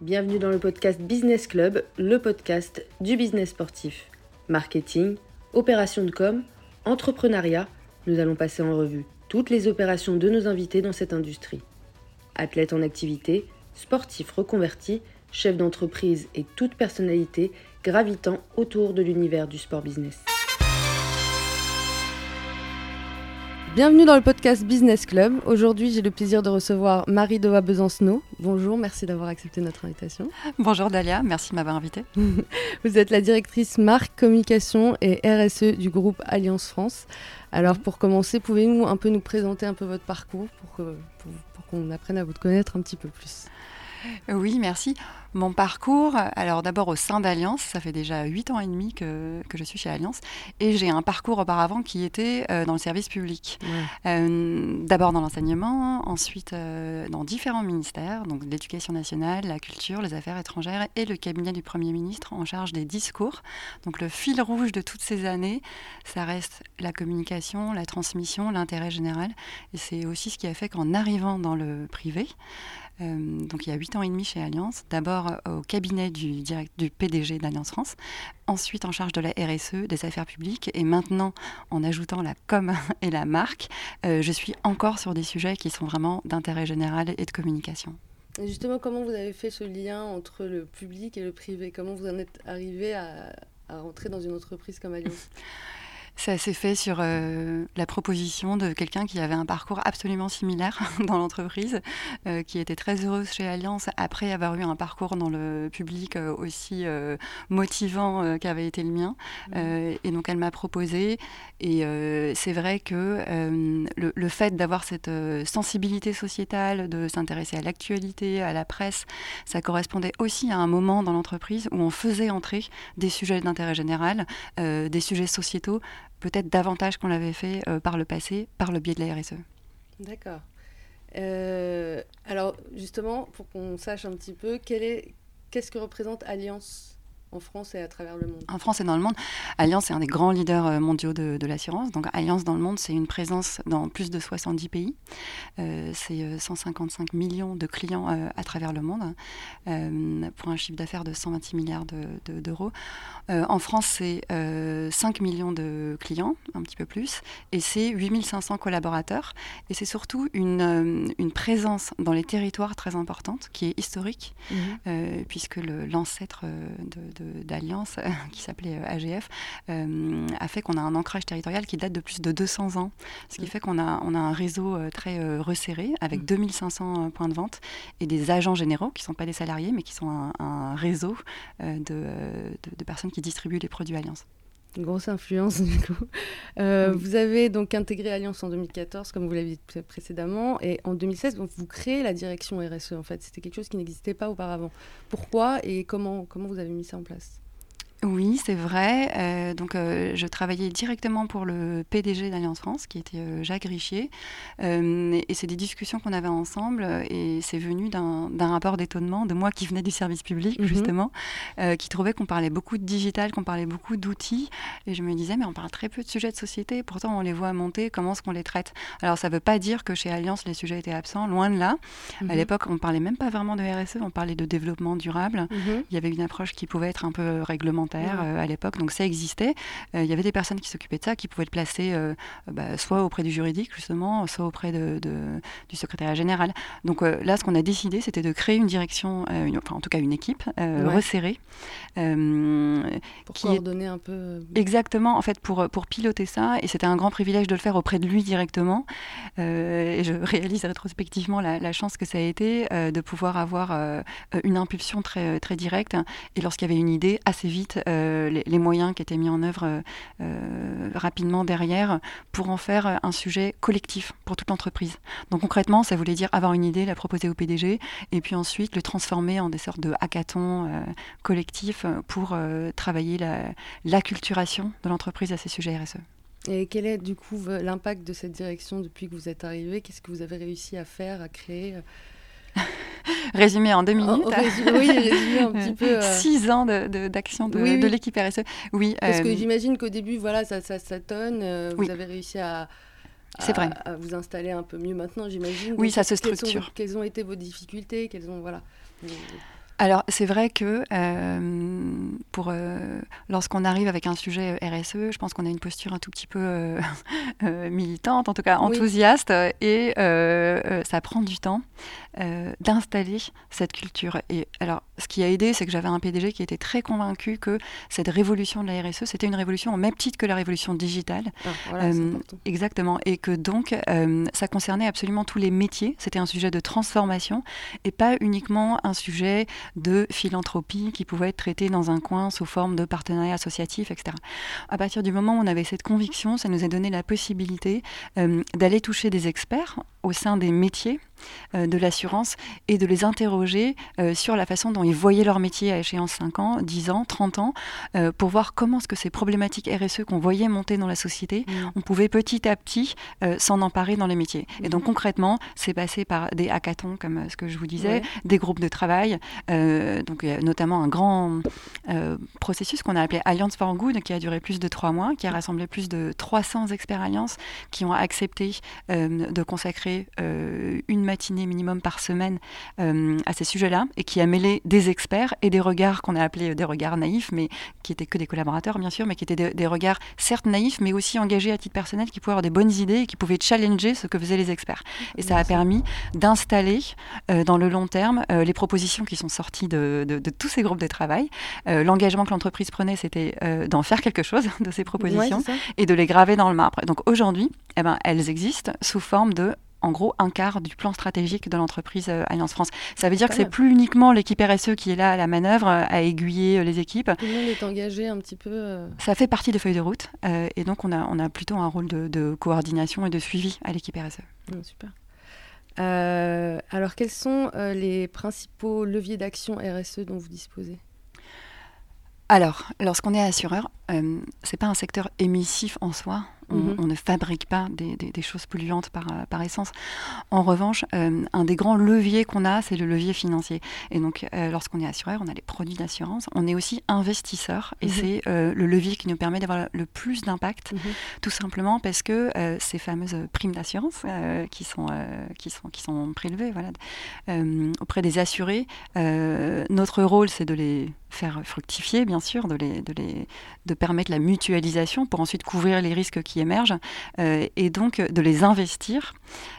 Bienvenue dans le podcast Business Club, le podcast du business sportif. Marketing, opérations de com, entrepreneuriat, nous allons passer en revue toutes les opérations de nos invités dans cette industrie. Athlètes en activité, sportifs reconvertis, chefs d'entreprise et toute personnalité gravitant autour de l'univers du sport business. Bienvenue dans le podcast Business Club. Aujourd'hui, j'ai le plaisir de recevoir Marie-Doa Besancenot. Bonjour, merci d'avoir accepté notre invitation. Bonjour Dalia, merci de m'avoir invitée. Vous êtes la directrice marque, communication et RSE du groupe Alliance France. Alors pour commencer, pouvez-vous un peu nous présenter un peu votre parcours pour qu'on apprenne à vous connaître un petit peu plus? Oui, merci. Mon parcours, alors d'abord au sein d'Alliance, ça fait déjà 8 ans et demi que je suis chez Alliance, et j'ai un parcours auparavant qui était dans le service public. Ouais. D'abord dans l'enseignement, ensuite dans différents ministères, donc l'éducation nationale, la culture, les affaires étrangères et le cabinet du Premier ministre en charge des discours. Donc le fil rouge de toutes ces années, ça reste la communication, la transmission, l'intérêt général, et c'est aussi ce qui a fait qu'en arrivant dans le privé, donc il y a 8 ans et demi chez Alliance, d'abord au cabinet du PDG d'Alliance France, ensuite en charge de la RSE, des affaires publiques, et maintenant en ajoutant la com et la marque, je suis encore sur des sujets qui sont vraiment d'intérêt général et de communication. Et justement, comment vous avez fait ce lien entre le public et le privé? Comment vous en êtes arrivé à rentrer dans une entreprise comme Alliance? Ça s'est fait sur la proposition de quelqu'un qui avait un parcours absolument similaire dans l'entreprise, qui était très heureuse chez Alliance après avoir eu un parcours dans le public aussi motivant qu'avait été le mien. Et donc elle m'a proposé, et c'est vrai que le fait d'avoir cette sensibilité sociétale, de s'intéresser à l'actualité, à la presse, ça correspondait aussi à un moment dans l'entreprise où on faisait entrer des sujets d'intérêt général, des sujets sociétaux, peut-être davantage qu'on l'avait fait par le passé, par le biais de la RSE. D'accord. Alors, justement, pour qu'on sache un petit peu, qu'est-ce que représente Alliance en France et à travers le monde? En France et dans le monde, Alliance est un des grands leaders mondiaux de l'assurance. Donc Alliance dans le monde, c'est une présence dans plus de 70 pays. C'est 155 millions de clients à travers le monde, pour un chiffre d'affaires de 126 milliards d'euros. En France, c'est 5 millions de clients, un petit peu plus, et c'est 8500 collaborateurs. Et c'est surtout une présence dans les territoires très importante, qui est historique, puisque l'ancêtre d'Alliance, qui s'appelait AGF, a fait qu'on a un ancrage territorial qui date de plus de 200 ans. Ce qui fait qu'on a un réseau très resserré, avec 2500 points de vente, et des agents généraux, qui ne sont pas des salariés, mais qui sont un réseau de personnes qui distribuent les produits Alliance. Une grosse influence, du coup. Vous avez donc intégré Alliance en 2014, comme vous l'avez dit précédemment, et en 2016, donc, vous créez la direction RSE, en fait. C'était quelque chose qui n'existait pas auparavant. Pourquoi et comment vous avez mis ça en place? Oui, c'est vrai. Donc, je travaillais directement pour le PDG d'Alliance France, qui était Jacques Richier. Et c'est des discussions qu'on avait ensemble. Et c'est venu d'un rapport d'étonnement de moi qui venais du service public, justement, qui trouvait qu'on parlait beaucoup de digital, qu'on parlait beaucoup d'outils. Et je me disais, mais on parle très peu de sujets de société. Pourtant, on les voit monter. Comment est-ce qu'on les traite? Alors, ça ne veut pas dire que chez Alliance, les sujets étaient absents. Loin de là. À l'époque, on ne parlait même pas vraiment de RSE. On parlait de développement durable. Il y avait une approche qui pouvait être un peu réglementaire. À l'époque, donc ça existait. Il y avait des personnes qui s'occupaient de ça, qui pouvaient le placer soit auprès du juridique, justement, soit auprès du secrétariat général. Donc là, ce qu'on a décidé, c'était de créer une direction, en tout cas une équipe resserrée. Pour coordonner un peu... Exactement, en fait, pour piloter ça. Et c'était un grand privilège de le faire auprès de lui directement. Et je réalise rétrospectivement la chance que ça a été de pouvoir avoir une impulsion très, très directe. Et lorsqu'il y avait une idée, assez vite, les moyens qui étaient mis en œuvre rapidement derrière pour en faire un sujet collectif pour toute l'entreprise. Donc concrètement, ça voulait dire avoir une idée, la proposer au PDG, et puis ensuite le transformer en des sortes de hackathons collectifs pour travailler l'acculturation de l'entreprise à ces sujets RSE. Et quel est du coup l'impact de cette direction depuis que vous êtes arrivé? Qu'est-ce que vous avez réussi à faire, à créer? Résumé en 2 minutes. Oui, résumé un petit peu. 6 ans d'action de l'équipe RSE. Oui, parce que j'imagine qu'au début, voilà, ça tonne. Vous avez réussi à vous installer un peu mieux maintenant, j'imagine. Oui, donc, ça se structure. Quelles ont été vos difficultés? Alors, c'est vrai que lorsqu'on arrive avec un sujet RSE, je pense qu'on a une posture un tout petit peu militante, en tout cas Oui. enthousiaste, et ça prend du temps d'installer cette culture. Et alors, ce qui a aidé, c'est que j'avais un PDG qui était très convaincu que cette révolution de la RSE, c'était une révolution au même titre que la révolution digitale. Ah, voilà, c'est important. Exactement. Et que donc, ça concernait absolument tous les métiers. C'était un sujet de transformation et pas uniquement un sujet de philanthropie qui pouvait être traité dans un coin sous forme de partenariat associatif, etc. À partir du moment où on avait cette conviction, ça nous a donné la possibilité d'aller toucher des experts au sein des métiers de l'assurance et de les interroger sur la façon dont ils voyaient leur métier à échéance 5 ans, 10 ans, 30 ans, pour voir comment est-ce que ces problématiques RSE qu'on voyait monter dans la société, on pouvait petit à petit s'en emparer dans les métiers. Et donc concrètement, c'est passé par des hackathons, comme ce que je vous disais, des groupes de travail, donc notamment un grand processus qu'on a appelé Alliance for Good, qui a duré plus de 3 mois, qui a rassemblé plus de 300 experts Alliance qui ont accepté de consacrer une matinée minimum par semaine à ces sujets-là, et qui a mêlé des experts et des regards qu'on a appelés des regards naïfs, mais qui étaient que des collaborateurs bien sûr, mais qui étaient des regards certes naïfs, mais aussi engagés à titre personnel, qui pouvaient avoir des bonnes idées et qui pouvaient challenger ce que faisaient les experts. Et ça a permis d'installer dans le long terme les propositions qui sont sorties de tous ces groupes de travail. L'engagement que l'entreprise prenait, c'était d'en faire quelque chose de ces propositions et de les graver dans le marbre. Donc aujourd'hui, elles existent sous forme de en gros un quart du plan stratégique de l'entreprise Alliance France. Ça veut dire que c'est plus uniquement l'équipe RSE qui est là à la manœuvre, à aiguiller les équipes. Tout le monde est engagé un petit peu. Ça fait partie des feuilles de route et donc on a plutôt un rôle de coordination et de suivi à l'équipe RSE. Super. Alors quels sont les principaux leviers d'action RSE dont vous disposez ? Alors, lorsqu'on est assureur, c'est pas un secteur émissif en soi. On ne fabrique pas des choses polluantes par essence. En revanche, un des grands leviers qu'on a, c'est le levier financier. Et donc, lorsqu'on est assureur, on a les produits d'assurance. On est aussi investisseur. Et c'est le levier qui nous permet d'avoir le plus d'impact, tout simplement parce que ces fameuses primes d'assurance qui sont prélevées auprès des assurés, notre rôle, c'est de les faire fructifier, bien sûr, de permettre la mutualisation pour ensuite couvrir les risques qui émergent et donc de les investir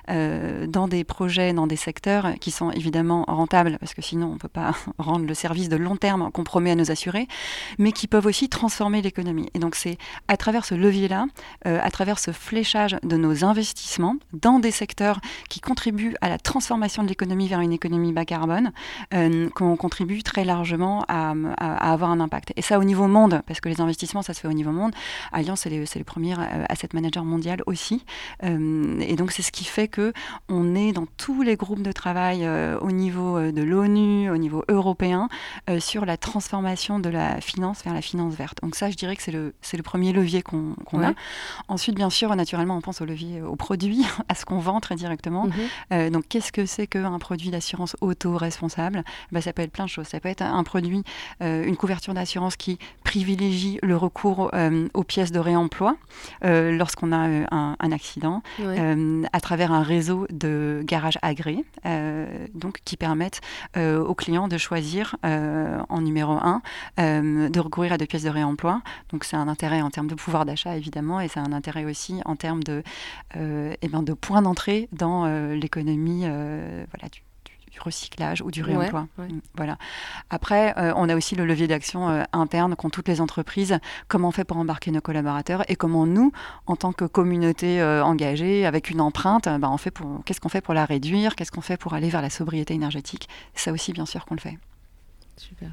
dans des projets, dans des secteurs qui sont évidemment rentables, parce que sinon on ne peut pas rendre le service de long terme qu'on promet à nos assurés, mais qui peuvent aussi transformer l'économie. Et donc c'est à travers ce levier-là, à travers ce fléchage de nos investissements dans des secteurs qui contribuent à la transformation de l'économie vers une économie bas carbone, qu'on contribue très largement à avoir un impact. Et ça au niveau monde, parce que les investissements, ça se fait au niveau monde. Allianz, c'est le premier asset manager mondial aussi. Et donc, c'est ce qui fait qu'on est dans tous les groupes de travail au niveau de l'ONU, au niveau européen, sur la transformation de la finance vers la finance verte. Donc ça, je dirais que c'est le premier levier qu'on a. Ensuite, bien sûr, naturellement, on pense au levier, aux produits, à ce qu'on vend très directement. Donc, qu'est-ce que c'est qu'un produit d'assurance auto-responsable ? Ça peut être plein de choses. Ça peut être un produit, une couverture d'assurance qui privilégie le recours aux pièces de réemploi lorsqu'on a un accident, à travers un réseau de garages agréés, donc qui permettent aux clients de choisir en numéro 1 de recourir à des pièces de réemploi. Donc c'est un intérêt en termes de pouvoir d'achat évidemment, et c'est un intérêt aussi en termes de points d'entrée dans l'économie du recyclage ou du réemploi. Voilà. Après, on a aussi le levier d'action interne qu'ont toutes les entreprises. Comment on fait pour embarquer nos collaborateurs et comment nous, en tant que communauté engagée, avec une empreinte, qu'est-ce qu'on fait pour la réduire ? Qu'est-ce qu'on fait pour aller vers la sobriété énergétique ? Ça aussi, bien sûr qu'on le fait. Super.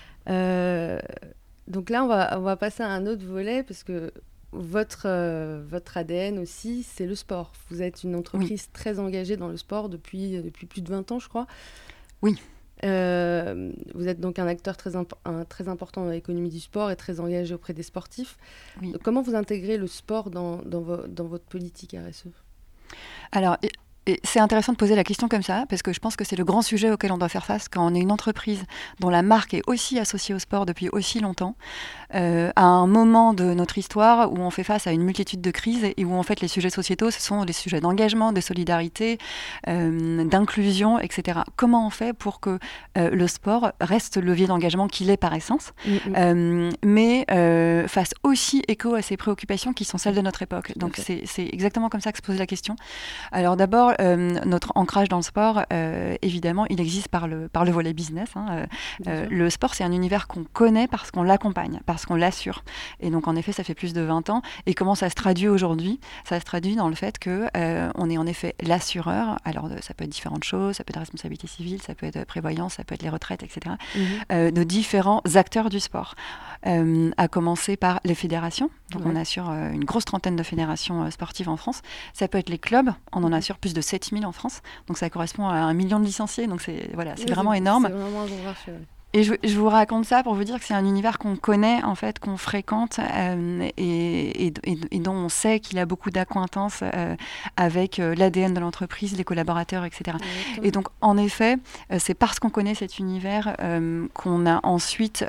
Donc là, on va passer à un autre volet parce que votre ADN aussi, c'est le sport. Vous êtes une entreprise très engagée dans le sport depuis plus de 20 ans, je crois. Oui. Vous êtes donc un acteur très important dans l'économie du sport et très engagé auprès des sportifs. Donc, comment vous intégrez le sport dans votre politique RSE ? Alors, Et c'est intéressant de poser la question comme ça, parce que je pense que c'est le grand sujet auquel on doit faire face quand on est une entreprise dont la marque est aussi associée au sport depuis aussi longtemps, à un moment de notre histoire où on fait face à une multitude de crises et où en fait les sujets sociétaux, ce sont des sujets d'engagement, de solidarité, d'inclusion, etc. Comment on fait pour que le sport reste le levier d'engagement qu'il est par essence, mais fasse aussi écho à ces préoccupations qui sont celles de notre époque. Donc c'est exactement comme ça que se pose la question. Alors d'abord, notre ancrage dans le sport, évidemment, il existe par le volet business. Le sport, c'est un univers qu'on connaît parce qu'on l'accompagne, parce qu'on l'assure. Et donc, en effet, ça fait plus de 20 ans. Et comment ça se traduit aujourd'hui ? Ça se traduit dans le fait qu'on est en effet l'assureur. Alors, ça peut être différentes choses, ça peut être la responsabilité civile, ça peut être prévoyance, ça peut être les retraites, etc. De différents acteurs du sport. À commencer par les fédérations. Donc, on assure une grosse trentaine de fédérations sportives en France. Ça peut être les clubs. On en assure plus de 7000 en France. Donc, ça correspond à 1 million de licenciés. Donc, c'est vraiment énorme. C'est vraiment un gros marché. Et je vous raconte ça pour vous dire que c'est un univers qu'on connaît, en fait, qu'on fréquente et dont on sait qu'il a beaucoup d'acquaintance avec l'ADN de l'entreprise, les collaborateurs, etc. Et donc, en effet, c'est parce qu'on connaît cet univers qu'on a ensuite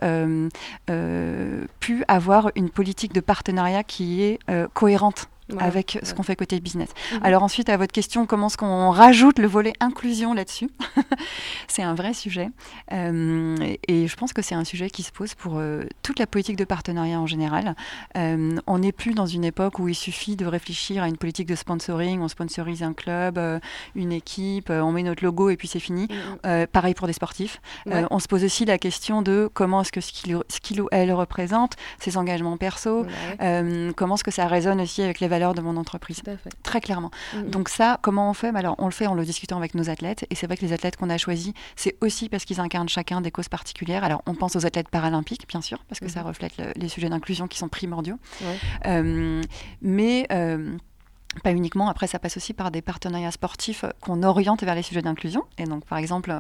pu avoir une politique de partenariat qui est cohérente avec ce qu'on fait côté business. Alors ensuite, à votre question, comment est-ce qu'on rajoute le volet inclusion là-dessus ? C'est un vrai sujet. Et je pense que c'est un sujet qui se pose pour toute la politique de partenariat en général. On n'est plus dans une époque où il suffit de réfléchir à une politique de sponsoring. On sponsorise un club, une équipe, on met notre logo et puis c'est fini. Pareil pour des sportifs. On se pose aussi la question de comment est-ce que ce qu'il ou elle représente, ses engagements perso, comment est-ce que ça résonne aussi avec les valeurs de mon entreprise, très clairement. Donc ça, comment on fait ? Alors, on le fait en le discutant avec nos athlètes, et c'est vrai que les athlètes qu'on a choisis, c'est aussi parce qu'ils incarnent chacun des causes particulières. Alors, on pense aux athlètes paralympiques, bien sûr, parce que ça reflète les sujets d'inclusion qui sont primordiaux. Mais pas uniquement, après ça passe aussi par des partenariats sportifs qu'on oriente vers les sujets d'inclusion. Et donc par exemple,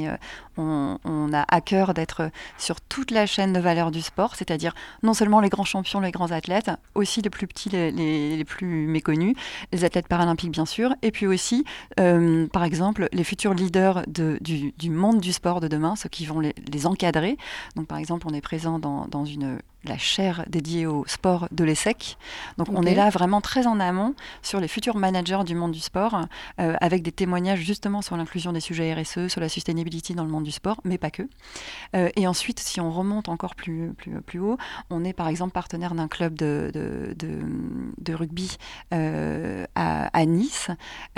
on a à cœur d'être sur toute la chaîne de valeur du sport, c'est-à-dire non seulement les grands champions, les grands athlètes, aussi les plus petits, les plus méconnus, les athlètes paralympiques bien sûr, et puis aussi par exemple les futurs leaders du monde du sport de demain, ceux qui vont les encadrer. Donc par exemple, on est présent dans la chaire dédiée au sport de l'ESSEC. Donc on est là vraiment très en amont sur les futurs managers du monde du sport, avec des témoignages justement sur l'inclusion des sujets RSE, sur la sustainability dans le monde du sport, mais pas que. Et ensuite, si on remonte encore plus haut, on est par exemple partenaire d'un club de rugby à Nice,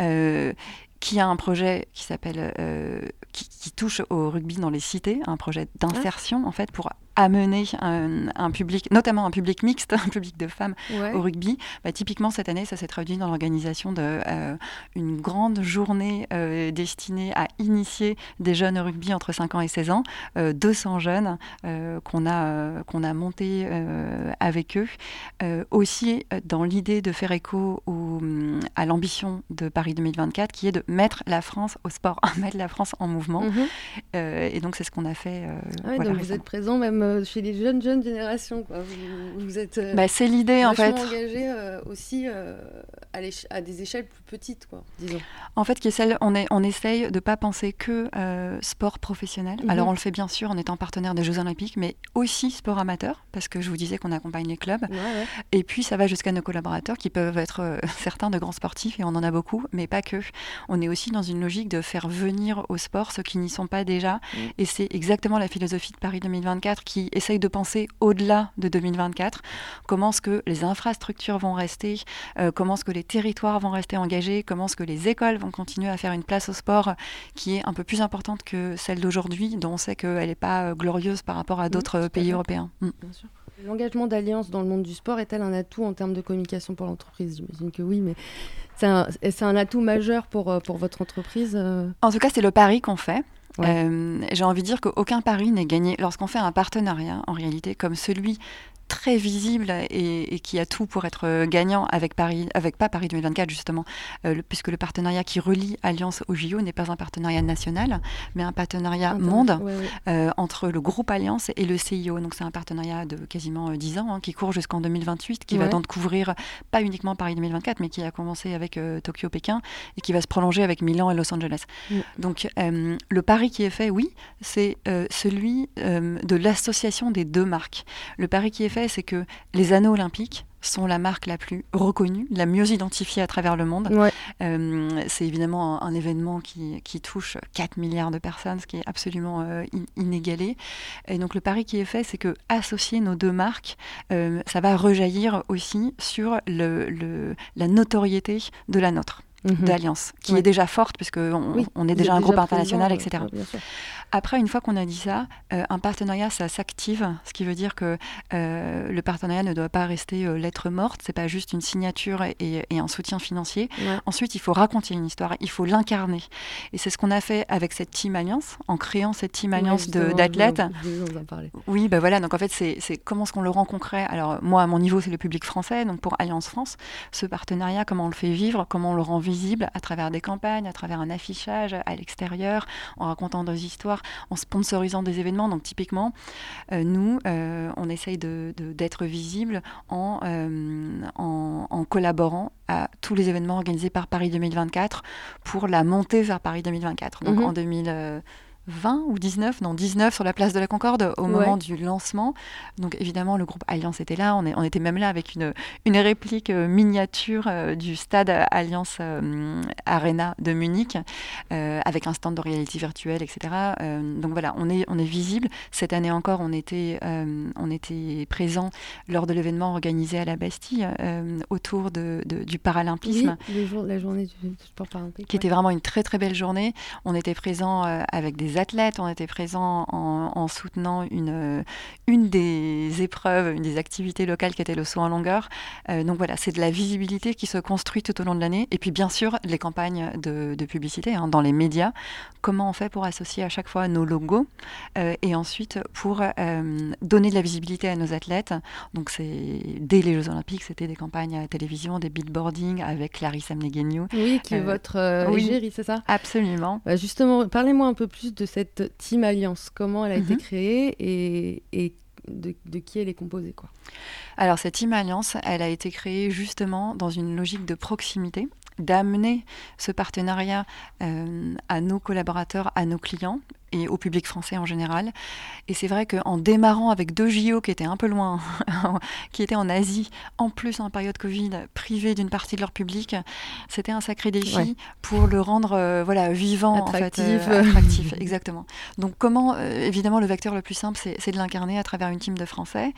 qui a un projet qui s'appelle qui touche au rugby dans les cités, un projet d'insertion en fait pour amener un public, notamment un public mixte, un public de femmes au rugby. Typiquement cette année, ça s'est traduit dans l'organisation d'une grande journée destinée à initier des jeunes au rugby entre 5 ans et 16 ans, 200 jeunes qu'on a montés avec eux, aussi dans l'idée de faire écho à l'ambition de Paris 2024 qui est de mettre la France au sport, mettre la France en mouvement. Et donc c'est ce qu'on a fait. Donc vous êtes présent même chez les jeunes générations, quoi. Vous êtes c'est l'idée en fait. Engagé aussi à des échelles plus petites, quoi, disons. En fait, on essaye de ne pas penser que sport professionnel. Alors on le fait bien sûr en étant partenaire des Jeux Olympiques, mais aussi sport amateur, parce que je vous disais qu'on accompagne les clubs. Et puis ça va jusqu'à nos collaborateurs qui peuvent être certains de grands sportifs, et on en a beaucoup, mais pas que. On est aussi dans une logique de faire venir au sport ceux qui n'y sont pas déjà. Et c'est exactement la philosophie de Paris 2024 qui essaye de penser au-delà de 2024. Comment est-ce que les infrastructures vont rester, comment est-ce que les territoires vont rester engagés, comment est-ce que les écoles vont continuer à faire une place au sport qui est un peu plus importante que celle d'aujourd'hui, dont on sait qu'elle n'est pas glorieuse par rapport à d'autres pays européens. Bien sûr. L'engagement d'Alliance dans le monde du sport est-elle un atout en termes de communication pour l'entreprise ? J'imagine que oui, mais c'est un atout majeur pour votre entreprise En tout cas, c'est le pari qu'on fait. J'ai envie de dire qu'aucun pari n'est gagné lorsqu'on fait un partenariat, en réalité, comme celui très visible et qui a tout pour être gagnant avec pas Paris 2024 justement, puisque le partenariat qui relie Alliance au JO n'est pas un partenariat national, mais un partenariat monde entre le groupe Alliance et le CIO. Donc c'est un partenariat de quasiment 10 ans qui court jusqu'en 2028, qui va donc couvrir pas uniquement Paris 2024, mais qui a commencé avec Tokyo-Pékin et qui va se prolonger avec Milan et Los Angeles. Donc le pari qui est fait, oui, c'est celui de l'association des deux marques. Le pari qui est fait, c'est que les anneaux olympiques sont la marque la plus reconnue, la mieux identifiée à travers le monde. C'est évidemment un événement qui touche 4 milliards de personnes, ce qui est absolument inégalé. Et donc le pari qui est fait, c'est que associer nos deux marques, ça va rejaillir aussi sur la notoriété de la nôtre. D'Alliance, qui est déjà forte, puisqu'on est déjà un groupe international, etc. Après, une fois qu'on a dit ça, un partenariat, ça s'active, ce qui veut dire que le partenariat ne doit pas rester lettre morte, c'est pas juste une signature et un soutien financier. Ensuite, il faut raconter une histoire, il faut l'incarner. Et c'est ce qu'on a fait avec cette Team Alliance, en créant cette Team Alliance d'athlètes. Oui, ben voilà, donc en fait, c'est comment est-ce qu'on le rend concret. Alors, moi, à mon niveau, c'est le public français, donc pour Alliance France, ce partenariat, comment on le fait vivre, comment on le rend visible à travers des campagnes, à travers un affichage à l'extérieur, en racontant des histoires, en sponsorisant des événements. Donc typiquement, nous, on essaye d'être visible en collaborant à tous les événements organisés par Paris 2024 pour la montée vers Paris 2024. Donc en 2020 ou 19 sur la place de la Concorde au moment du lancement. Donc évidemment, le groupe Alliance était là. On était même là avec une réplique miniature du stade Alliance Arena de Munich, avec un stand de réalité virtuelle, etc. Donc voilà, on est visible. Cette année encore, on était présent lors de l'événement organisé à la Bastille autour du paralympisme. Oui, la journée du sport paralympique. Qui était vraiment une très très belle journée. On était présent avec des athlètes, on était présent en soutenant une des épreuves, une des activités locales qui était le saut en longueur. Donc voilà, c'est de la visibilité qui se construit tout au long de l'année. Et puis bien sûr, les campagnes de publicité dans les médias. Comment on fait pour associer à chaque fois nos logos et ensuite pour donner de la visibilité à nos athlètes. Donc dès les Jeux Olympiques, c'était des campagnes à télévision, des billboarding avec Clarisse Amnegueniou. Oui, qui est votre égérie, c'est ça ? Absolument. Justement, parlez-moi un peu plus de cette Team Alliance. Comment elle a été créée et de qui elle est composée, quoi. Alors, cette Team Alliance, elle a été créée justement dans une logique de proximité, d'amener ce partenariat à nos collaborateurs, à nos clients et au public français en général. Et c'est vrai qu'en démarrant avec 2 JO qui étaient un peu loin, qui étaient en Asie, en plus en période Covid, privés d'une partie de leur public, c'était un sacré défi pour le rendre vivant, attractif. Exactement. Donc comment, évidemment, le vecteur le plus simple, c'est de l'incarner à travers une team de Français.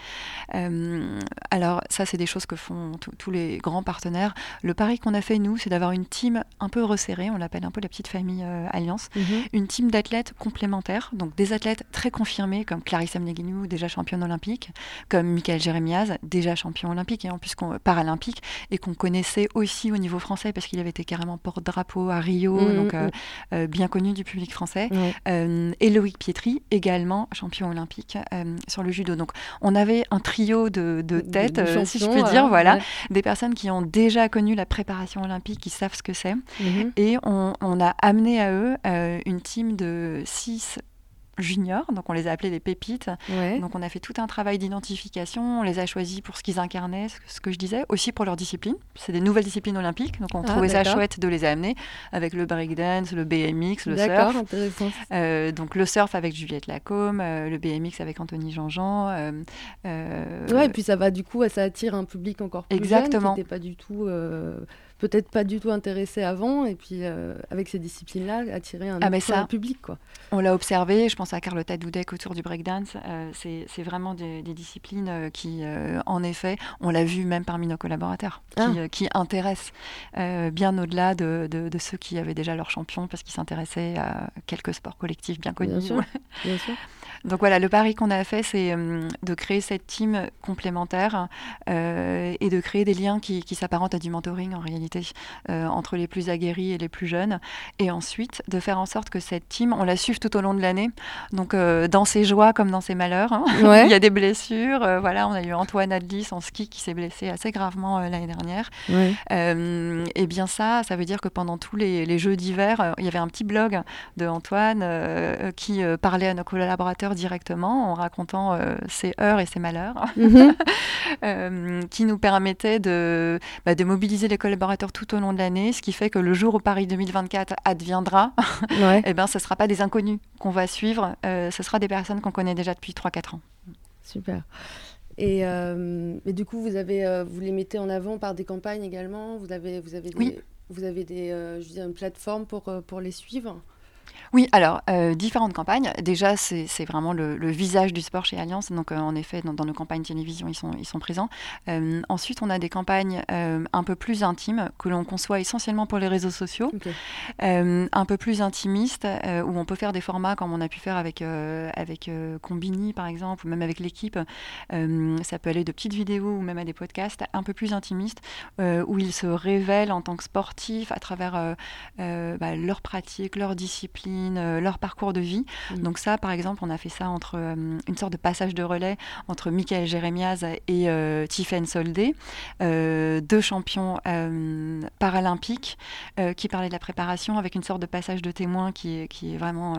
Alors ça, c'est des choses que font tous les grands partenaires. Le pari qu'on a fait, nous, c'est d'avoir une team un peu resserrée, on l'appelle un peu la petite famille Alliance, une team d'athlètes complémentaires, donc des athlètes très confirmés comme Clarisse Amnegueniou, déjà championne olympique, comme Michael Jérémiaz, déjà champion olympique et en plus paralympique, et qu'on connaissait aussi au niveau français parce qu'il avait été carrément porte-drapeau à Rio, donc bien connu du public français. Et Loïc Pietri, également champion olympique sur le judo. Donc on avait un trio de têtes, si je puis dire, des personnes qui ont déjà connu la préparation olympique, qui savent ce que c'est. Et on a amené à eux une team de 6 juniors, donc on les a appelés des pépites. Donc on a fait tout un travail d'identification, on les a choisis pour ce qu'ils incarnaient, ce que je disais, aussi pour leur discipline. C'est des nouvelles disciplines olympiques, donc on trouvait ça chouette de les amener avec le breakdance, le BMX, le surf. Intéressant. Donc le surf avec Juliette Lacombe, le BMX avec Anthony Jean-Jean. Et puis ça attire un public encore plus jeune qui n'était pas du tout... peut-être pas du tout intéressé avant, et puis avec ces disciplines-là, attirer un public, quoi. On l'a observé, je pense à Carlotta Dudek autour du breakdance, c'est vraiment des disciplines qui, en effet, on l'a vu même parmi nos collaborateurs, qui intéressent bien au-delà de ceux qui avaient déjà leur champion, parce qu'ils s'intéressaient à quelques sports collectifs bien connus. Bien sûr. Donc voilà, le pari qu'on a fait, c'est de créer cette team complémentaire et de créer des liens qui s'apparentent à du mentoring en réalité. réalité entre les plus aguerris et les plus jeunes. Et ensuite, de faire en sorte que cette team, on la suive tout au long de l'année. Donc, dans ses joies comme dans ses malheurs. Hein. Ouais. Il y a des blessures. Voilà, on a eu Antoine Adlis en ski qui s'est blessé assez gravement l'année dernière. Ouais. Et bien ça veut dire que pendant tous les Jeux d'hiver, il y avait un petit blog de Antoine qui parlait à nos collaborateurs directement en racontant ses heures et ses malheurs, qui nous permettait de mobiliser les collaborateurs tout au long de l'année, ce qui fait que le jour où Paris 2024 adviendra, et ben, ce ne sera pas des inconnus qu'on va suivre, ce sera des personnes qu'on connaît déjà depuis 3-4 ans. Super. Et du coup, vous les mettez en avant par des campagnes également. Vous avez une plateforme pour les suivre. Oui, alors, différentes campagnes. Déjà, c'est vraiment le visage du sport chez Allianz. Donc, en effet, dans nos campagnes télévision, ils sont présents. Ensuite, on a des campagnes un peu plus intimes que l'on conçoit essentiellement pour les réseaux sociaux. Okay. Un peu plus intimistes, où on peut faire des formats comme on a pu faire avec Combini, par exemple, ou même avec l'équipe. Ça peut aller de petites vidéos ou même à des podcasts un peu plus intimistes, où ils se révèlent en tant que sportifs à travers leur pratique, leur discipline, leur parcours de vie. Donc ça, par exemple, on a fait ça entre une sorte de passage de relais entre Michael Jérémiaz et Tiffaine Soldé, 2 champions paralympiques qui parlaient de la préparation avec une sorte de passage de témoin qui est vraiment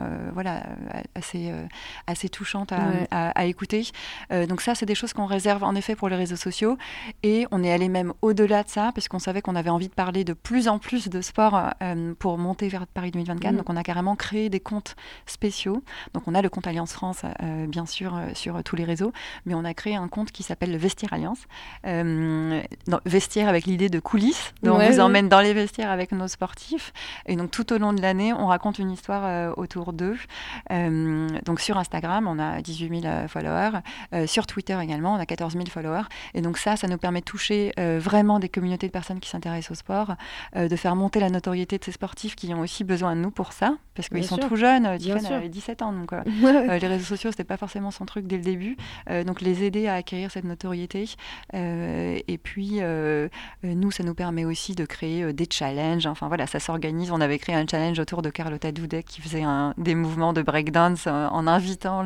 assez touchante à écouter. Donc ça, c'est des choses qu'on réserve en effet pour les réseaux sociaux, et on est allé même au-delà de ça parce qu'on savait qu'on avait envie de parler de plus en plus de sport pour monter vers Paris 2024. Donc on a carrément créé des comptes spéciaux. Donc on a le compte Alliance France, bien sûr, sur tous les réseaux, mais on a créé un compte qui s'appelle le Vestiaire Alliance. Vestiaire avec l'idée de coulisses. Donc on vous emmène dans les vestiaires avec nos sportifs. Et donc tout au long de l'année, on raconte une histoire autour d'eux. Donc sur Instagram, on a 18 000 followers. Sur Twitter également, on a 14 000 followers. Et donc ça nous permet de toucher vraiment des communautés de personnes qui s'intéressent au sport, de faire monter la notoriété de ces sportifs qui ont aussi besoin de nous pour ça, parce qu'ils sont tout jeunes. Tiffaine avait 17 ans, donc les réseaux sociaux, c'était pas forcément son truc dès le début. Donc les aider à acquérir cette notoriété. Et puis, nous, ça nous permet aussi de créer des challenges. Enfin voilà, ça s'organise. On avait créé un challenge autour de Carlotta Dudek qui faisait des mouvements de breakdance en invitant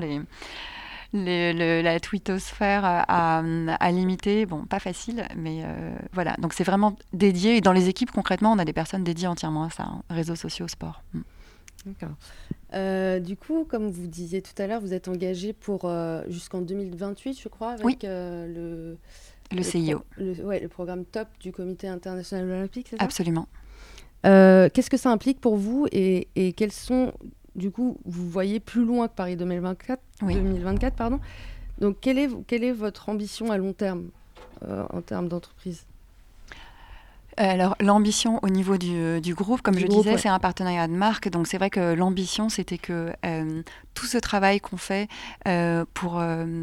la twittosphère à l'imiter. Bon, pas facile, mais voilà. Donc c'est vraiment dédié. Et dans les équipes, concrètement, on a des personnes dédiées entièrement à ça, réseaux sociaux, sport. D'accord. Du coup, comme vous disiez tout à l'heure, vous êtes engagé pour jusqu'en 2028, je crois, avec le CIO. Le programme TOP du Comité international olympique, c'est ça ? Absolument. Qu'est-ce que ça implique pour vous et quels sont, du coup, vous voyez plus loin que Paris 2024, pardon. Donc, quelle est votre ambition à long terme en termes d'entreprise ? Alors, l'ambition au niveau du groupe, comme je disais, c'est un partenariat de marque. Donc, c'est vrai que l'ambition, c'était que tout ce travail qu'on fait pour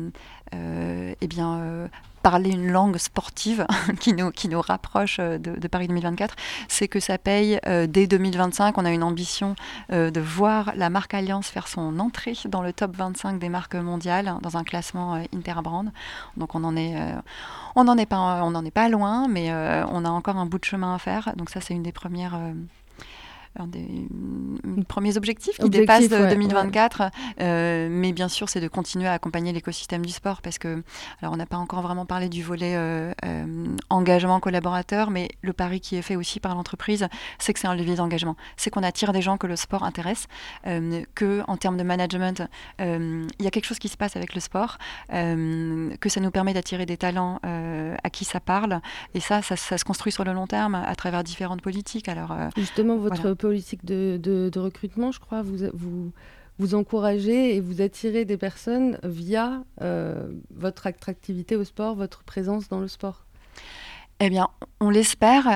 parler une langue sportive qui nous rapproche de Paris 2024, c'est que ça paye dès 2025. On a une ambition de voir la marque Allianz faire son entrée dans le top 25 des marques mondiales, dans un classement Interbrand. Donc, on n'en est pas loin, mais on a encore un bout de chemin à faire. Donc ça, c'est une des premières... un des premiers objectifs qui dépassent 2024. Mais bien sûr, c'est de continuer à accompagner l'écosystème du sport parce que, alors on n'a pas encore vraiment parlé du volet engagement collaborateur, mais le pari qui est fait aussi par l'entreprise, c'est que c'est un levier d'engagement. C'est qu'on attire des gens que le sport intéresse, que en termes de management, il y a quelque chose qui se passe avec le sport, que ça nous permet d'attirer des talents à qui ça parle. Et ça se construit sur le long terme à travers différentes politiques. Alors, justement, votre politique de recrutement, je crois, vous encouragez et vous attirez des personnes via votre attractivité au sport, votre présence dans le sport. Eh bien, on l'espère.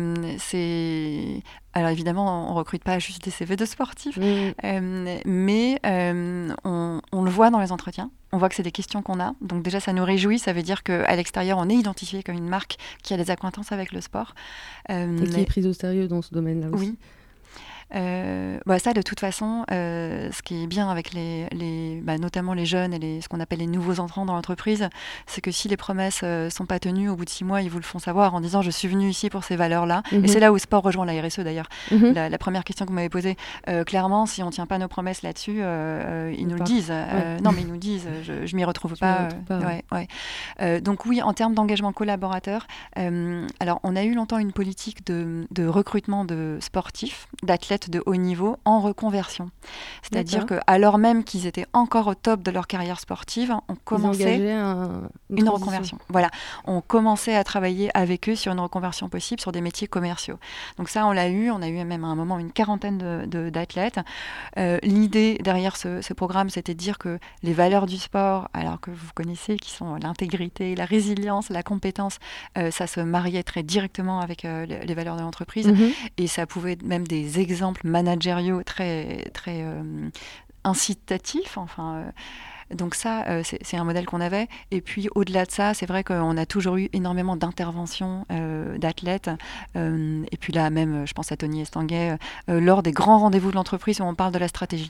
Alors évidemment, on ne recrute pas juste des CV de sportifs, mais on le voit dans les entretiens. On voit que c'est des questions qu'on a. Donc déjà, ça nous réjouit. Ça veut dire qu'à l'extérieur, on est identifié comme une marque qui a des accointances avec le sport. Et qui est prise au sérieux dans ce domaine-là aussi. Oui. Ça, de toute façon, ce qui est bien avec notamment les jeunes et ce qu'on appelle les nouveaux entrants dans l'entreprise, c'est que si les promesses sont pas tenues, au bout de 6 mois, ils vous le font savoir en disant je suis venu ici pour ces valeurs-là. Et c'est là où Sport rejoint la RSE d'ailleurs. La première question que vous m'avez posée, clairement, si on tient pas nos promesses là-dessus, ils nous le disent. Non, mais ils nous disent, je m'y retrouve pas. Donc oui, en termes d'engagement collaborateur, alors on a eu longtemps une politique de recrutement de sportifs, d'athlètes de haut niveau en reconversion. C'est-à-dire que, alors même qu'ils étaient encore au top de leur carrière sportive, on commençait une reconversion. Voilà, on commençait à travailler avec eux sur une reconversion possible sur des métiers commerciaux. Donc ça, on a eu même à un moment une quarantaine d'athlètes. L'idée derrière ce programme, c'était de dire que les valeurs du sport, alors que vous connaissez, qui sont l'intégrité, la résilience, la compétence, ça se mariait très directement avec les valeurs de l'entreprise. Et ça pouvait être même des exemples managériaux très, très incitatifs. Donc ça, c'est un modèle qu'on avait. Et puis, au-delà de ça, c'est vrai qu'on a toujours eu énormément d'interventions d'athlètes. Et puis là, même, je pense à Tony Estanguet, lors des grands rendez-vous de l'entreprise où on parle de la stratégie.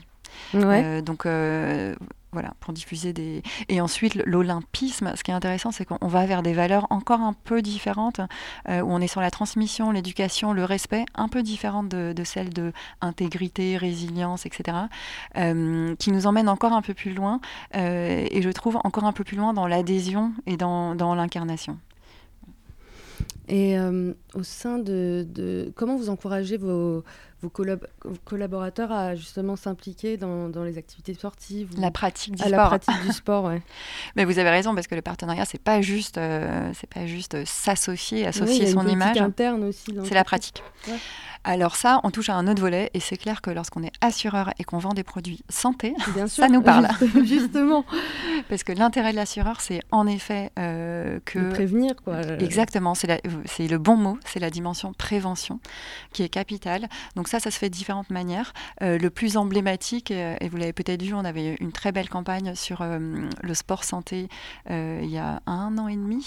Voilà, pour diffuser des... Et ensuite, l'olympisme, ce qui est intéressant, c'est qu'on va vers des valeurs encore un peu différentes, où on est sur la transmission, l'éducation, le respect, un peu différentes de celles de intégrité, résilience, etc., qui nous emmènent encore un peu plus loin, et je trouve encore un peu plus loin dans l'adhésion et dans l'incarnation. Et au sein de... Comment vous encouragez vos collaborateurs à justement s'impliquer dans les activités sportives La pratique du sport. La pratique du sport, ouais. Mais vous avez raison, parce que le partenariat, c'est pas juste associer son image. Il y a une politique interne aussi. C'est la pratique. Ouais. Alors ça, on touche à un autre volet, et c'est clair que lorsqu'on est assureur et qu'on vend des produits santé, ça nous parle. Justement. Parce que l'intérêt de l'assureur, c'est en effet que... De prévenir, quoi. Exactement, c'est le bon mot, c'est la dimension prévention qui est capitale. Donc ça se fait de différentes manières. Le plus emblématique, et vous l'avez peut-être vu, on avait une très belle campagne sur le sport santé il y a 1 an et demi.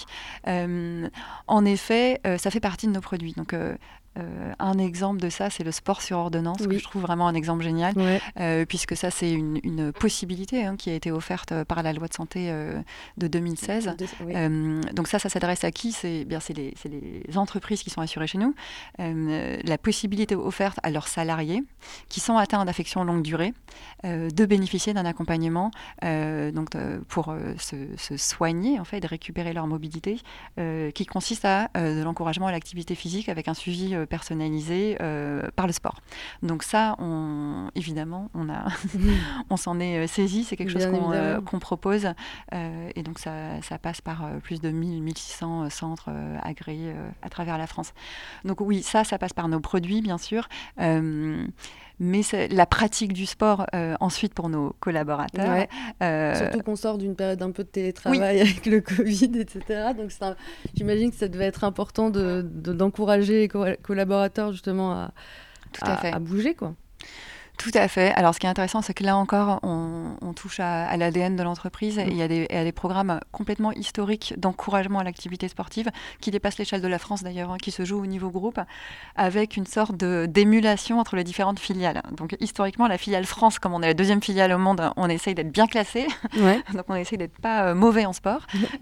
En effet, ça fait partie de nos produits. Donc un exemple de ça, c'est le sport sur ordonnance, que je trouve vraiment un exemple génial, puisque ça, c'est une possibilité qui a été offerte par la loi de santé de 2016. Donc ça s'adresse à qui ? C'est les entreprises qui sont assurées chez nous. La possibilité offerte à leurs salariés qui sont atteints d'affections longue durée de bénéficier d'un accompagnement pour se soigner, en fait, de récupérer leur mobilité, qui consiste à de l'encouragement à l'activité physique avec un suivi personnalisé par le sport. Donc ça, évidemment, on s'en est saisi, c'est quelque chose qu'on propose, et donc ça passe par plus de 1600 centres agréés à travers la France. Donc oui, ça passe par nos produits, bien sûr, mais c'est la pratique du sport ensuite pour nos collaborateurs. Surtout qu'on sort d'une période un peu de télétravail avec le Covid, etc. Donc j'imagine que ça devait être important d'encourager les collaborateurs justement à bouger, quoi. Tout à fait. Alors, ce qui est intéressant, c'est que là encore, on touche à l'ADN de l'entreprise, et il y a des programmes complètement historiques d'encouragement à l'activité sportive qui dépassent l'échelle de la France d'ailleurs, qui se jouent au niveau groupe, avec une sorte d'émulation entre les différentes filiales. Donc, historiquement, la filiale France, comme on est la 2e filiale au monde, on essaye d'être bien classé. Donc, on essaye d'être pas mauvais en sport.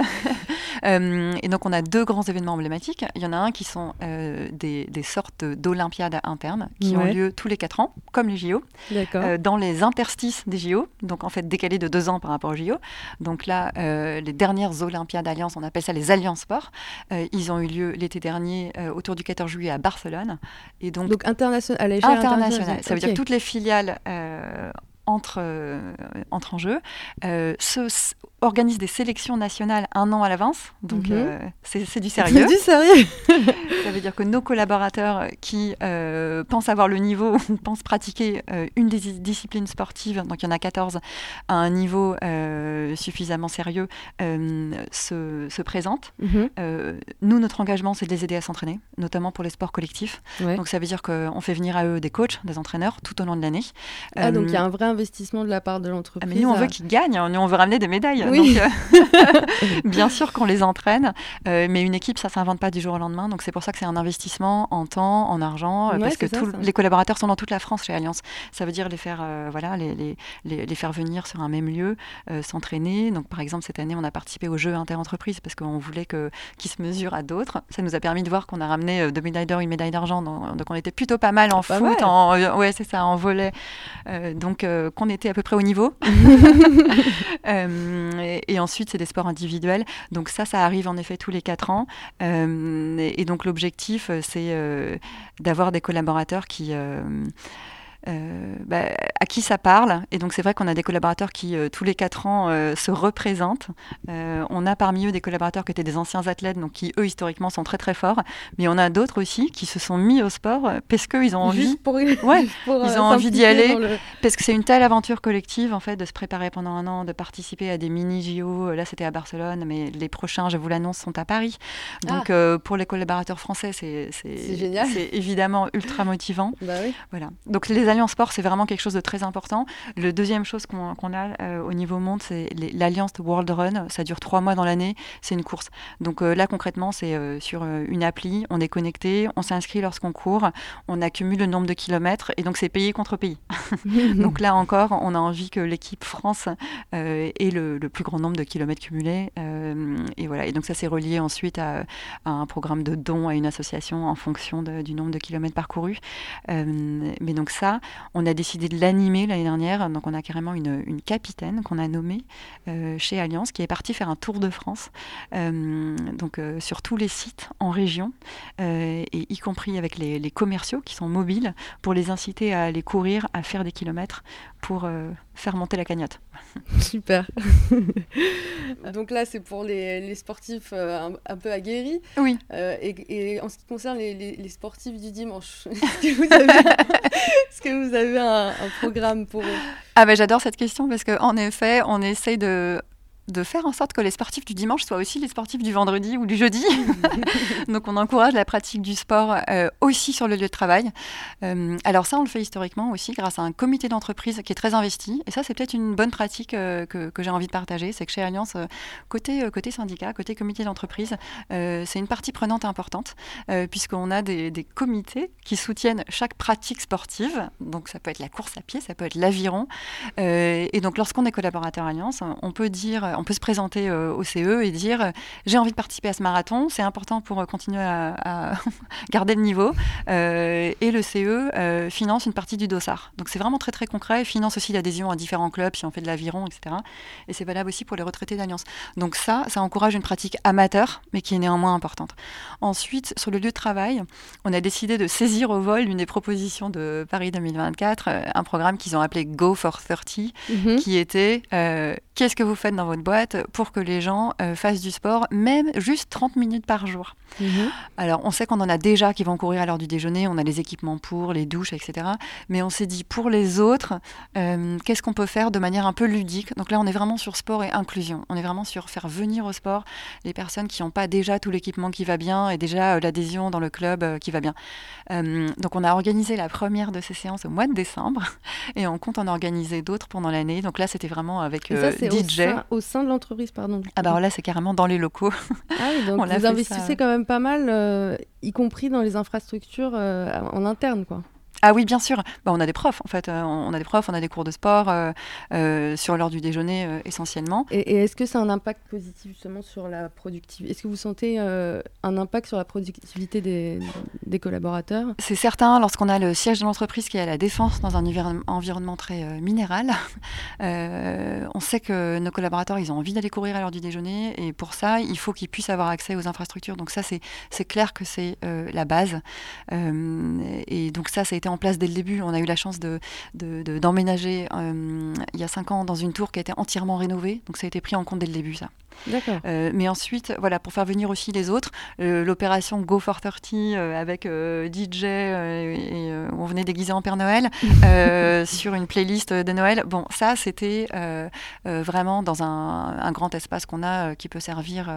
Et donc, on a 2 grands événements emblématiques. Il y en a un qui sont des sortes d'olympiades internes qui ont lieu tous les 4 ans, comme les JO. Dans les interstices des JO, donc en fait décalés de 2 ans par rapport aux JO. Donc là, les dernières Olympiades Alliances, on appelle ça les Alliances Sport, ils ont eu lieu l'été dernier autour du 14 juillet à Barcelone. Et donc à l'échelle internationale. Ça veut dire que toutes les filiales entrent en jeu, organisent des sélections nationales 1 an à l'avance, donc c'est du sérieux. C'est du sérieux. Ça veut dire que nos collaborateurs qui pensent avoir le niveau, pensent pratiquer une des disciplines sportives, donc il y en a 14, à un niveau suffisamment sérieux, se présentent. Nous, notre engagement, c'est de les aider à s'entraîner, notamment pour les sports collectifs. Donc ça veut dire qu'on fait venir à eux des coachs, des entraîneurs, tout au long de l'année. Donc il y a un vrai investissement de la part de l'entreprise. Mais nous, on veut qu'ils gagnent, nous, on veut ramener des médailles. oui. Donc, bien sûr qu'on les entraîne, mais une équipe, ça s'invente pas du jour au lendemain. Donc c'est pour ça que c'est un investissement en temps, en argent, parce que les collaborateurs sont dans toute la France chez Allianz. Ça veut dire les faire, les faire venir sur un même lieu, s'entraîner. Donc par exemple cette année, on a participé au jeu interentreprises parce qu'on voulait qu'ils se mesurent à d'autres. Ça nous a permis de voir qu'on a ramené 2 médailles d'or, 1 médaille d'argent. Donc on était plutôt pas mal en foot, en volley. Donc qu'on était à peu près au niveau. Et ensuite, c'est des sports individuels. Donc ça arrive en effet tous les 4 ans. Et donc l'objectif, c'est d'avoir des collaborateurs à qui ça parle. Et donc c'est vrai qu'on a des collaborateurs qui tous les 4 ans se représentent. On a parmi eux des collaborateurs qui étaient des anciens athlètes, donc qui eux historiquement sont très très forts, mais on a d'autres aussi qui se sont mis au sport parce qu'ils ont envie ils ont envie d'y aller, parce que c'est une telle aventure collective en fait, de se préparer pendant un an, de participer à des mini JO. Là c'était à Barcelone, mais les prochains, je vous l'annonce, sont à Paris. Donc pour les collaborateurs français, c'est génial. C'est évidemment ultra motivant. Voilà. Donc les Allianz Sport, c'est vraiment quelque chose de très important. Le deuxième chose qu'on a au niveau monde, c'est l'Allianz World Run. Ça dure 3 mois dans l'année. C'est une course. Donc là, concrètement, c'est sur une appli. On est connecté, on s'inscrit lorsqu'on court, on accumule le nombre de kilomètres et donc c'est pays contre pays. Donc là encore, on a envie que l'équipe France ait le plus grand nombre de kilomètres cumulés. Et voilà. Et donc ça, c'est relié ensuite à un programme de dons à une association en fonction du nombre de kilomètres parcourus. Mais donc ça, on a décidé de l'animer l'année dernière. Donc on a carrément une capitaine qu'on a nommée chez Allianz, qui est partie faire un tour de France, sur tous les sites en région, et y compris avec les commerciaux qui sont mobiles, pour les inciter à aller courir, à faire des kilomètres pour faire monter la cagnotte. Super. Donc là, c'est pour les sportifs un peu aguerris. Oui. Et en ce qui concerne les sportifs du dimanche, est-ce que vous avez un programme pour eux ? Ah ben, j'adore cette question parce qu'en effet, on essaye de faire en sorte que les sportifs du dimanche soient aussi les sportifs du vendredi ou du jeudi. Donc on encourage la pratique du sport aussi sur le lieu de travail. Alors ça, on le fait historiquement aussi grâce à un comité d'entreprise qui est très investi. Et ça, c'est peut-être une bonne pratique que j'ai envie de partager. C'est que chez Allianz, côté syndicat, côté comité d'entreprise, c'est une partie prenante importante puisqu'on a des comités qui soutiennent chaque pratique sportive. Donc ça peut être la course à pied, ça peut être l'aviron. Et donc lorsqu'on est collaborateur Allianz, on peut se présenter au CE et dire j'ai envie de participer à ce marathon, c'est important pour continuer à garder le niveau. Et le CE finance une partie du dossard. Donc c'est vraiment très très concret. Il finance aussi l'adhésion à différents clubs si on fait de l'aviron, etc. Et c'est valable aussi pour les retraités d'Allianz. Donc ça encourage une pratique amateur, mais qui est néanmoins importante. Ensuite, sur le lieu de travail, on a décidé de saisir au vol une des propositions de Paris 2024, un programme qu'ils ont appelé Go for 30, qui était qu'est-ce que vous faites dans votre boîte pour que les gens fassent du sport, même juste 30 minutes par jour. Alors, on sait qu'on en a déjà qui vont courir à l'heure du déjeuner, on a les équipements pour, les douches, etc. Mais on s'est dit, pour les autres, qu'est-ce qu'on peut faire de manière un peu ludique ? Donc là, on est vraiment sur sport et inclusion. On est vraiment sur faire venir au sport les personnes qui n'ont pas déjà tout l'équipement qui va bien et déjà l'adhésion dans le club qui va bien. Donc, on a organisé la première de ces séances au mois de décembre et on compte en organiser d'autres pendant l'année. Donc là, c'était vraiment avec DJ. Au sein de l'entreprise, pardon. Ah bah alors là, c'est carrément dans les locaux. Ah oui, donc vous investissez quand même pas mal, y compris dans les infrastructures en interne, quoi. Ah oui, bien sûr. On a des profs, en fait. On a des profs, on a des cours de sport sur l'heure du déjeuner, essentiellement. Et est-ce que c'est un impact positif, justement, sur la productivité ? Est-ce que vous sentez un impact sur la productivité des collaborateurs ? C'est certain. Lorsqu'on a le siège de l'entreprise qui est à la Défense, dans un environnement très minéral, on sait que nos collaborateurs, ils ont envie d'aller courir à l'heure du déjeuner. Et pour ça, il faut qu'ils puissent avoir accès aux infrastructures. Donc ça, c'est clair que c'est la base. Et donc ça a été en place dès le début. On a eu la chance d'emménager il y a 5 ans dans une tour qui a été entièrement rénovée. Donc ça a été pris en compte dès le début, ça. D'accord. Mais ensuite, voilà, pour faire venir aussi les autres, l'opération Go for 30 avec DJ on venait déguisé en Père Noël sur une playlist de Noël. Bon, ça, c'était vraiment dans un grand espace qu'on a qui peut servir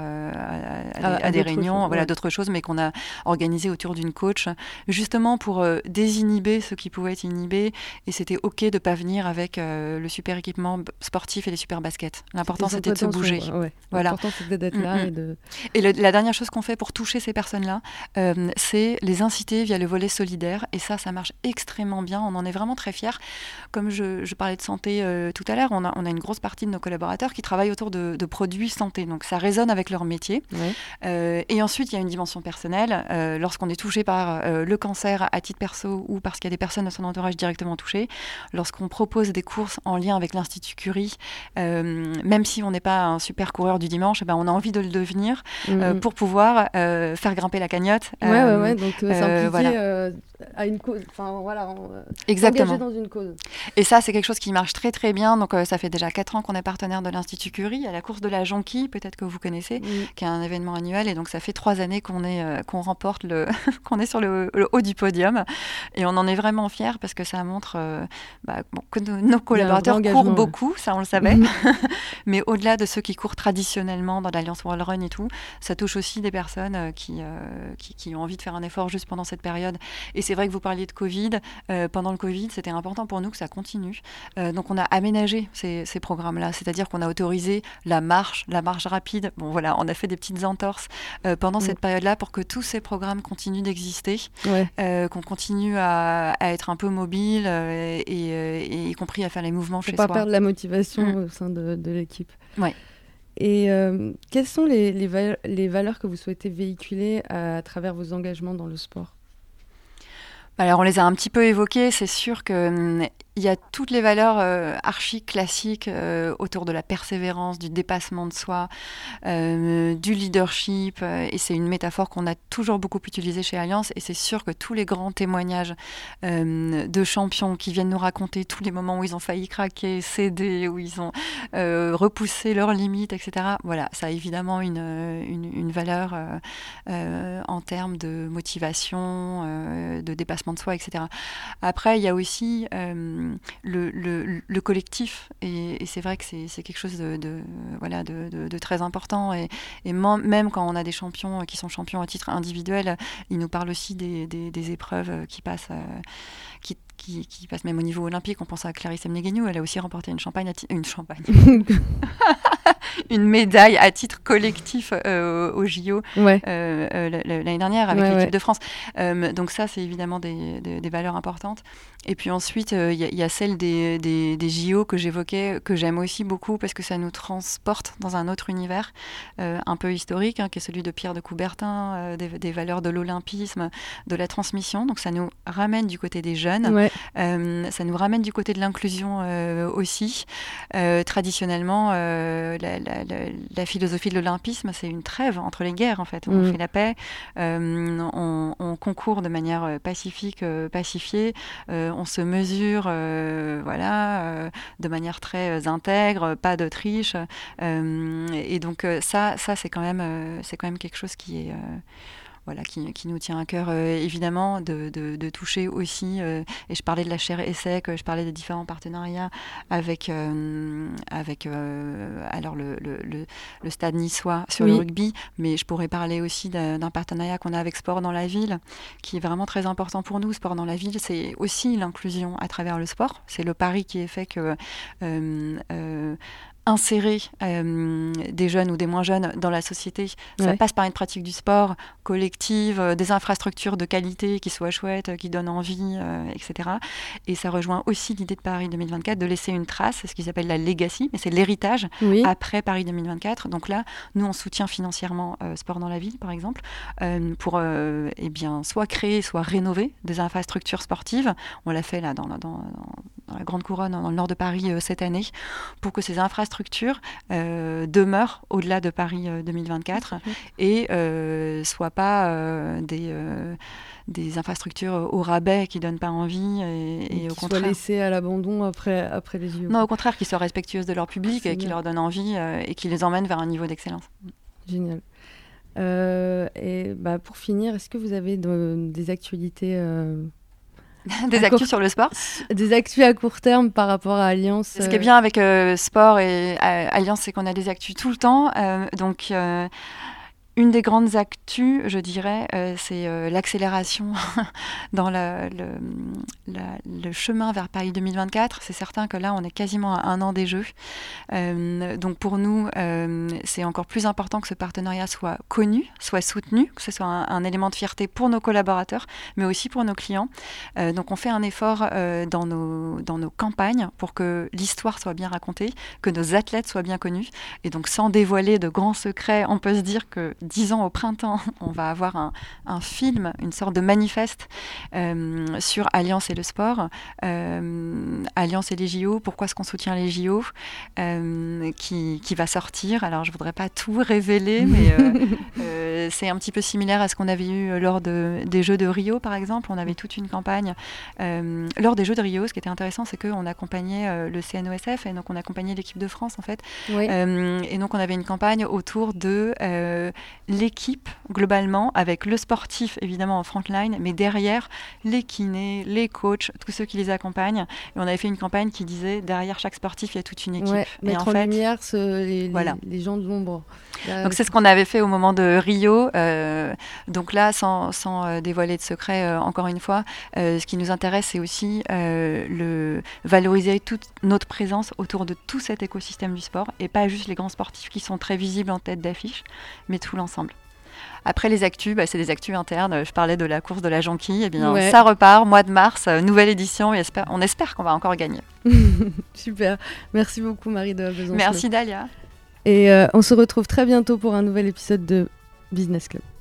à des réunions, voilà, d'autres choses, mais qu'on a organisé autour d'une coach, justement pour désinhiber ceux qui pouvaient être inhibés. Et c'était OK de ne pas venir avec le super équipement sportif et les super baskets. L'important, c'était de se bouger. Voilà. L'important, c'était d'être là. Et la dernière chose qu'on fait pour toucher ces personnes-là, c'est les inciter via le volet solidaire. Et ça marche extrêmement bien. On en est vraiment très fiers. Comme je parlais de santé tout à l'heure, on a une grosse partie de nos collaborateurs qui travaillent autour de produits santé. Donc, ça résonne avec leur métier. Ouais. Et ensuite, il y a une dimension personnelle. Lorsqu'on est touché par le cancer à titre perso ou parce qu'il y a des personnes de son entourage directement touchées, lorsqu'on propose des courses en lien avec l'Institut Curie, même si on n'est pas un super coureur du dimanche, on a envie de le devenir pour pouvoir faire grimper la cagnotte. Ouais. Donc, s'impliquer à une cause. Enfin, voilà. Exactement. S'engager dans une cause. Et ça, c'est quelque chose qui marche très, très bien. Donc, ça fait déjà 4 ans qu'on est partenaire de l'Institut Curie. Il y a la course de la Jonquille, peut-être que vous connaissez, qui est un événement annuel. Et donc, ça fait 3 années qu'on remporte qu'on est sur le haut du podium. Et on en est vraiment fiers parce que ça montre que nos collaborateurs courent beaucoup, ça on le savait. Mais au-delà de ceux qui courent traditionnellement dans l'Alliance World Run et tout, ça touche aussi des personnes qui ont envie de faire un effort juste pendant cette période. Et c'est vrai que vous parliez de Covid. Pendant le Covid, c'était important pour nous que ça continue. Donc on a aménagé ces programmes-là, c'est-à-dire qu'on a autorisé la marche rapide. Bon voilà, on a fait des petites entorses pendant cette période-là pour que tous ces programmes continuent d'exister, qu'on continue à être un peu mobile et y compris à faire les mouvements chez soi. Pour pas perdre la motivation au sein de l'équipe. Ouais. Et quelles sont les valeurs que vous souhaitez véhiculer à travers vos engagements dans le sport ? Alors on les a un petit peu évoquées, c'est sûr que il y a toutes les valeurs archi classiques autour de la persévérance, du dépassement de soi, du leadership, et c'est une métaphore qu'on a toujours beaucoup utilisée chez Alliance, et c'est sûr que tous les grands témoignages de champions qui viennent nous raconter tous les moments où ils ont failli craquer, céder, où ils ont repoussé leurs limites, etc. Voilà, ça a évidemment une valeur en termes de motivation, de dépassement de soi, etc. Après, il y a aussi le collectif, et c'est vrai que c'est quelque chose de très important, et même quand on a des champions qui sont champions à titre individuel, ils nous parlent aussi des épreuves qui passent même au niveau olympique. On pense à Clarisse Emneguenou, elle a aussi remporté une médaille à titre collectif au JO l'année dernière avec l'équipe de France. Donc ça, c'est évidemment des valeurs importantes. Et puis ensuite, il y a celle des JO que j'évoquais, que j'aime aussi beaucoup parce que ça nous transporte dans un autre univers un peu historique, qui est celui de Pierre de Coubertin, des valeurs de l'olympisme, de la transmission. Donc ça nous ramène du côté des jeunes, ça nous ramène du côté de l'inclusion aussi. Traditionnellement, la philosophie de l'olympisme, c'est une trêve entre les guerres, en fait. On fait la paix, on concourt de manière pacifique, pacifiée, on se mesure de manière très intègre, pas de triche, et donc ça c'est quand même quelque chose qui est qui nous tient à cœur, évidemment, de toucher aussi, et je parlais de la chaire ESSEC, je parlais des différents partenariats avec alors le stade niçois sur le rugby, mais je pourrais parler aussi d'un partenariat qu'on a avec Sport dans la ville, qui est vraiment très important pour nous. Sport dans la ville, c'est aussi l'inclusion à travers le sport. C'est le pari qui est fait que insérer des jeunes ou des moins jeunes dans la société, ça passe par une pratique du sport collective, des infrastructures de qualité qui soient chouettes, qui donnent envie, etc. Et ça rejoint aussi l'idée de Paris 2024 de laisser une trace, c'est ce qu'ils appellent la legacy, mais c'est l'héritage après Paris 2024. Donc là, nous, on soutient financièrement Sport dans la ville, par exemple, pour soit créer, soit rénover des infrastructures sportives. On l'a fait là dans la Grande Couronne, dans le nord de Paris, cette année, pour que ces infrastructures infrastructures demeurent au-delà de Paris 2024 et soient pas des infrastructures au rabais qui donnent pas envie et au contraire soient laissées à l'abandon après les JO. Non, au contraire, qui soient respectueuses de leur public et qui leur donnent envie et qui les emmènent vers un niveau d'excellence. Génial. Et pour finir, est-ce que vous avez des actualités des actus sur le sport, des actus à court terme par rapport à Allianz. Ce qui est bien avec sport et Allianz, c'est qu'on a des actus tout le temps. Donc, une des grandes actus, je dirais, c'est l'accélération dans le chemin vers Paris 2024. C'est certain que là, on est quasiment à 1 an des Jeux. Donc pour nous, c'est encore plus important que ce partenariat soit connu, soit soutenu, que ce soit un élément de fierté pour nos collaborateurs, mais aussi pour nos clients. Donc on fait un effort dans nos campagnes pour que l'histoire soit bien racontée, que nos athlètes soient bien connus. Et donc sans dévoiler de grands secrets, on peut se dire que 10 ans au printemps, on va avoir un film, une sorte de manifeste sur Allianz et le sport, Allianz et les JO, pourquoi est-ce qu'on soutient les JO, qui va sortir. Alors je ne voudrais pas tout révéler, mais c'est un petit peu similaire à ce qu'on avait eu lors des Jeux de Rio, par exemple. On avait toute une campagne. Lors des Jeux de Rio, ce qui était intéressant, c'est qu'on accompagnait le CNOSF, et donc on accompagnait l'équipe de France, en fait. Oui. Et donc on avait une campagne autour de l'équipe globalement, avec le sportif évidemment en front line, mais derrière les kinés, les coachs, tous ceux qui les accompagnent. Et on avait fait une campagne qui disait derrière chaque sportif il y a toute une équipe. Ouais, mettre en lumière les gens de l'ombre. Donc c'est ce qu'on avait fait au moment de Rio. Donc là, sans dévoiler de secret, encore une fois, ce qui nous intéresse, c'est aussi valoriser toute notre présence autour de tout cet écosystème du sport, et pas juste les grands sportifs qui sont très visibles en tête d'affiche, mais tout l'ensemble. Après les actus, c'est des actus internes. Je parlais de la course de la Jonquille. Eh bien, ça repart, mois de mars, nouvelle édition. Et on espère qu'on va encore gagner. Super. Merci beaucoup, Marie de Besançon. Merci, Dalia. Et on se retrouve très bientôt pour un nouvel épisode de Business Club.